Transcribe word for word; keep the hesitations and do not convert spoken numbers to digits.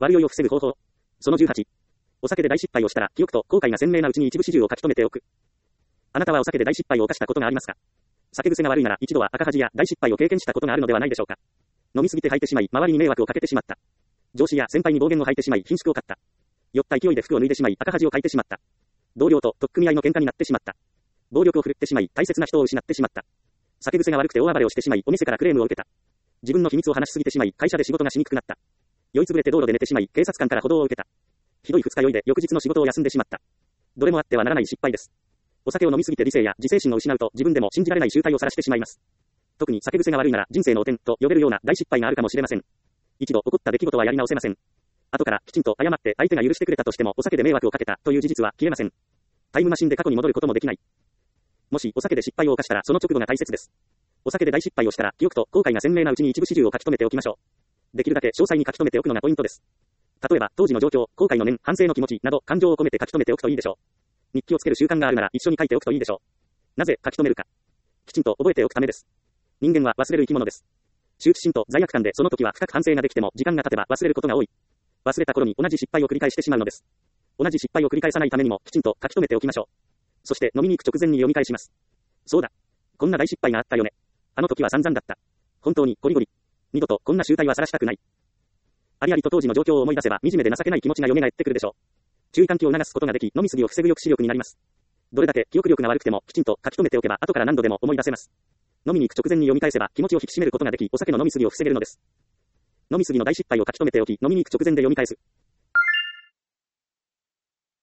悪酔いを防ぐ方法。そのじゅうはち。お酒で大失敗をしたら、記憶と後悔が鮮明なうちに一部始終を書き留めておく。あなたはお酒で大失敗を犯したことがありますか？酒癖が悪いなら一度は赤恥や大失敗を経験したことがあるのではないでしょうか。飲みすぎて吐いてしまい、周りに迷惑をかけてしまった。上司や先輩に暴言を吐いてしまい、貧縮を買った。酔った勢いで服を脱いでしまい、赤恥をかいてしまった。同僚と取っ組み合いの喧嘩になってしまった。暴力を振るってしまい、大切な人を失ってしまった。酒癖が悪くて大暴れをしてしまい、お店からクレームを受けた。自分の秘密を話しすぎてしまい、会社で仕事がしにくくなった。酔いつぶれて道路で寝てしまい、警察官から補導を受けた。ひどい二日酔いで翌日の仕事を休んでしまった。どれもあってはならない失敗です。お酒を飲みすぎて理性や自制心を失うと自分でも信じられない醜態を晒してしまいます。特に酒癖が悪いなら人生の汚点と呼べるような大失敗があるかもしれません。一度起こった出来事はやり直せません。後からきちんと謝って相手が許してくれたとしてもお酒で迷惑をかけたという事実は消えません。タイムマシンで過去に戻ることもできない。もしお酒で失敗を犯したらその直後が大切です。お酒で大失敗をしたら記憶と後悔が鮮明なうちに一部始終を書き留めておきましょう。できるだけ詳細に書き留めておくのがポイントです。例えば当時の状況、後悔の念、反省の気持ちなど感情を込めて書き留めておくといいでしょう。日記をつける習慣があるなら一緒に書いておくといいでしょう。なぜ書き留めるか。きちんと覚えておくためです。人間は忘れる生き物です。羞恥心と罪悪感でその時は深く反省ができても時間が経てば忘れることが多い。忘れた頃に同じ失敗を繰り返してしまうのです。同じ失敗を繰り返さないためにもきちんと書き留めておきましょう。そして飲みに行く直前に読み返します。そうだ。こんな大失敗があったよね。あの時は散々だった。本当にゴリゴリ。二度とこんな醜態は晒したくない。ありありと当時の状況を思い出せば惨めで情けない気持ちが蘇ってくるでしょう。注意喚起を促すことができ、飲み過ぎを防ぐ抑止力になります。どれだけ記憶力が悪くてもきちんと書き留めておけば後から何度でも思い出せます。飲みに行く直前に読み返せば気持ちを引き締めることができ、お酒の飲み過ぎを防げるのです。飲み過ぎの大失敗を書き留めておき、飲みに行く直前で読み返す。